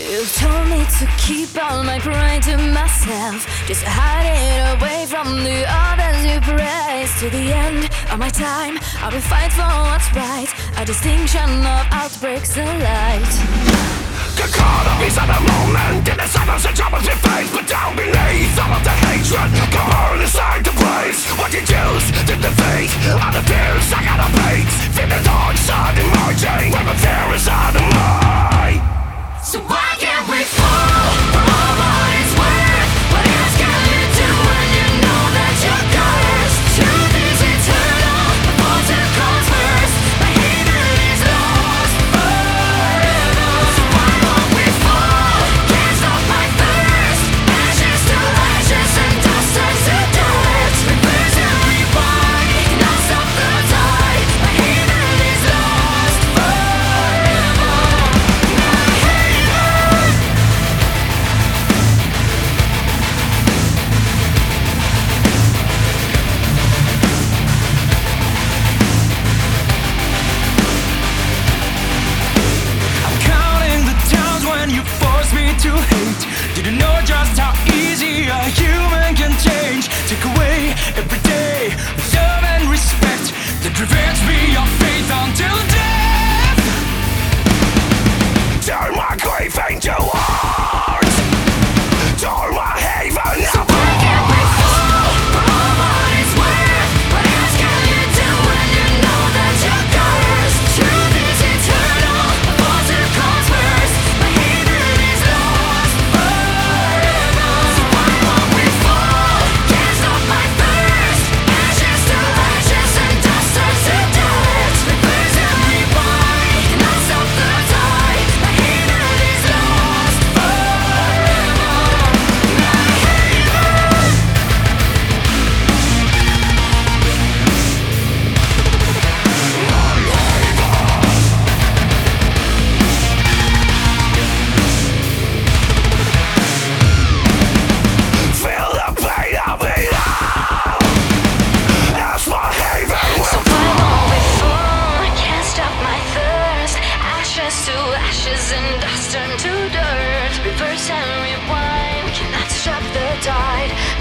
You told me to keep all my pride to myself, just to hide it away from the others you praise. To the end of my time, I will fight for what's right, a distinction of outbreaks of light. Get caught up inside the moment, in the silence and troubles you face, but down beneath all of the hatred, come burn inside the place. What you choose to defeat are the fears I gotta beat. Feel the dark side emerging, where the fear is out of me. So why can't we fall for all what it's worth? What else can you do when you know that you're cursed? Truth is eternal, the falter comes first. My hatred is lost forever. So why won't we fall? Can't stop my thirst. Ashes to ashes and dust turns to dirt. Reverse and rewind, cannot stop the tide. My hatred is lost forever. To hate. Didn't know just how easy a human can change. Take away every day love and respect that prevents me of faith until death. Turn my grief into art. Turn my haven apart. Why can't we fall for all what it's worth? What else can you do when you know that you're cursed? Truth is eternal, the falter comes first. My hatred is lost forever. So why won't we fall? Can't stop my thirst. Ashes to ashes and dust turns to dirt. Reverse and rewind, cannot stop the tide. My hatred is lost forever. Feel the pain of it all. That's my haven So will why won't we fall? I can't stop my thirst. Ashes to ashes and dust turn to dirt. Reverse and rewind, cannot stop the tide.